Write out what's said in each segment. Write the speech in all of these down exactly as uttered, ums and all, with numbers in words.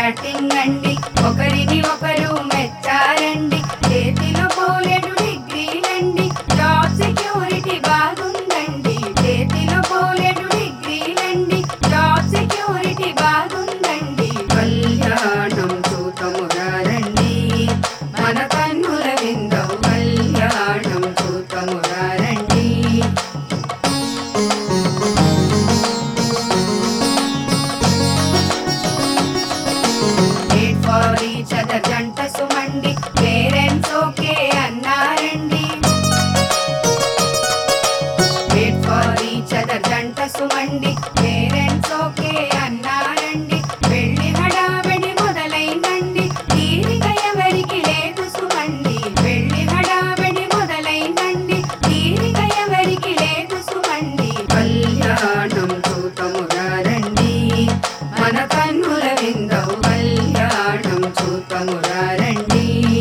Batting అండి, ఒకరిని ఒకరు మెచ్చారండి, చేతిలో పోలేడు డిగ్రీలండి, జాబ్ సెక్యూరిటీ బాగుందండి, చేతిలో పోలేడు డిగ్రీలండి, జాబ్ సెక్యూరిటీ బాగుందండి. కళ్యాణం చూతముగా రండి, మన కన్నుల విందవు కళ్యాణం చూతముగా రండి. చదర్ జంట సుమండి, పేరెంట్స్ ఓకే అన్నారండి. వెయిట్ ఫర్ ఈచ్ అదర్ జంట సుమండి, పేరెంట్స్ ఓకే అన్నారండి. పెళ్లి హడావిడి మొదలైందండి, తీరిక ఎవరికి లేదు సుమండి. పెళ్లి హడావిడి మొదలైందండి, తీరిక ఎవరికి లేదు సుమండి. కళ్యాణం చూతముగా రండి, మన కన్నుల విందవు కళ్యాణం చూతముగా రండి.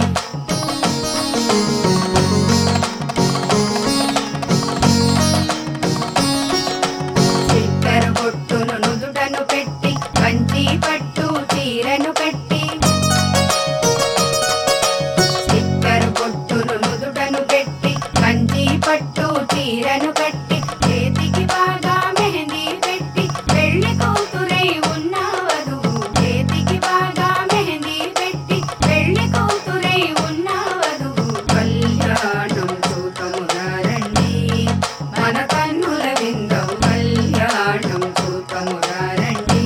చిక్కరు బొట్టును నుదుటను పెట్టి, కంచి పట్టు చీరను కట్టి, చిక్కరు బొట్టును నుదుటను పెట్టి, కంచి పట్టు చీరను కట్టి, చేతికి బాగా మెహందీ పెట్టి, పెళ్లి కూతురై ఉన్న వధువు, చేతికి బాగా మెహందీ పెట్టి, పెళ్లి కూతురై ఉన్న వధువు. కళ్యాణం చూతముగా రండి, మన కన్నుల విందవు కళ్యాణం చూతముగా రండి.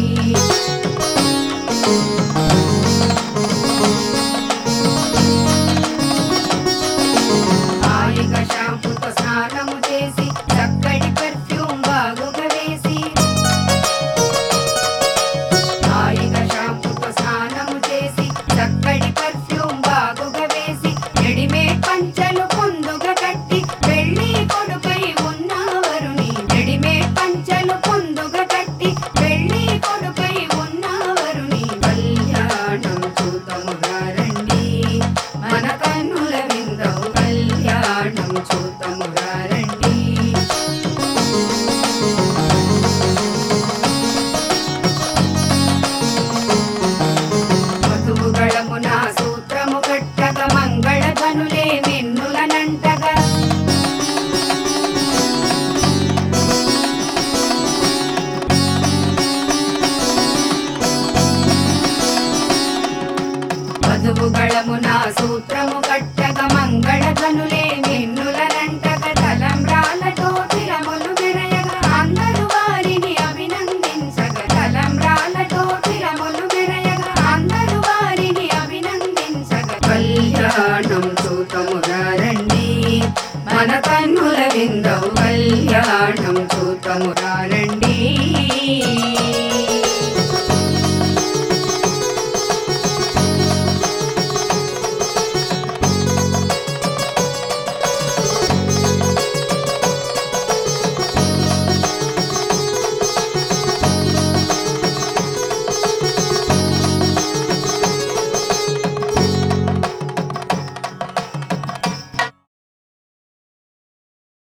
హాయిగా షాంపూతో స్నానము చేసి, చక్కటి పర్ఫ్యూమ్ బాగుగా వేసి, హాయిగా షాంపూతో స్నానము చేసి, చక్కటి పర్ఫ్యూమ్ బాగుగా వేసి, రెడీమేడ్ పంచలు పొందుగా కట్టి, పెళ్లి కొడుకై ఉన్న వరుని, రెడీమేడ్ పంచలు పొందుగా కట్టి, పెళ్లి కొడుకై ఉన్న వరుని. కళ్యాణం చూతముగా రండి, మన కన్నుల విందవు కళ్యాణం చూతముగా రండి. వధువుగళమున సూత్రము కట్టగా, మంగళ ధనులే మిన్నులనంటగా, వధువుగళమున సూత్రము కట్ట